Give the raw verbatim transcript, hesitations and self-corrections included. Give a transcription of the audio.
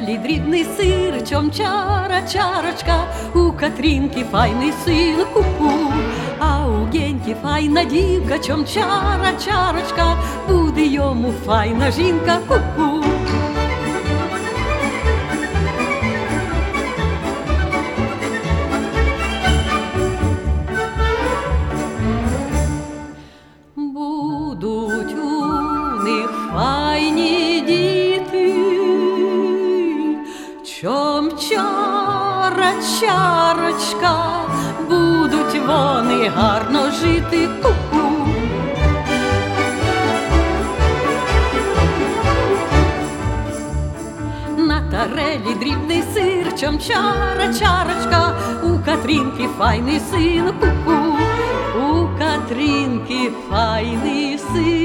Тарелі дрібний сир, чом-чара, чарочка, у Катрінки файний син, ку-ку, а у Геньки файна дівка, чом-чара, чарочка, буде йому файна жінка, ку-ку. Будуть у них файні діти, чом-чара, чарочка, будуть вони гарно жити, ку-ку. На тарелі дрібний сир, чом-чара, чарочка, у Катрінки файний син, ку-ку. У Катрінки файний син.